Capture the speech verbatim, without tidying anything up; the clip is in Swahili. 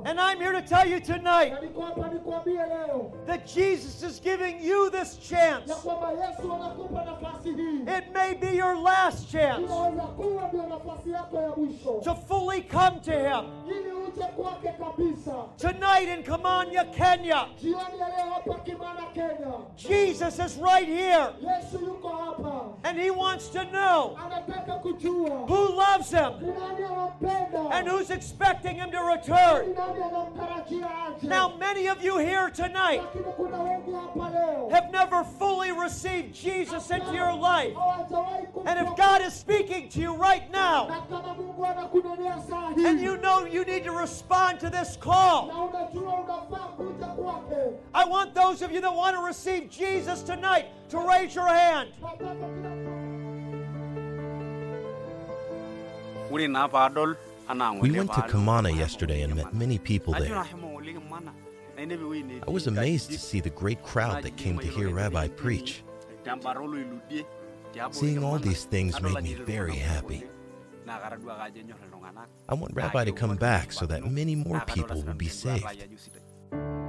And I'm here to tell you tonight Na niko hapa nikwambie leo that Jesus is giving you this chance. ya kwamba Yesu anakupa nafasi hii. It may be your last chance Inaweza kuwa ndio nafasi yako ya mwisho. to fully come to Him. Ili uje kwake kabisa. Tonight in Kamanya, Kenya, Jioni ya leo hapa Kimana, Kenya. Jesus is right here. Yesu yuko hapa. And He wants to know Anataka kujua who loves Him ni nani anampenda. and who's expecting Him to return. Ni nani anamtarajia aje. Now, many of you here tonight Lakini kuna wengi hapa leo have never fully received Jesus into your life. hawajawahi And if kumpokea. God is speaking to you right now, Na kama Mungu anakunenea saa hii, and you know you need to respond to this call, na unajua unafaa kuja kwake. I want those of you that want to receive Jesus tonight to raise your hand. Nataka kila We went to Kamana yesterday and met many people there. I was amazed to see the great crowd that came to hear Rabbi preach. Seeing all these things made me very happy. I want Rabbi to come back so that many more people will be saved.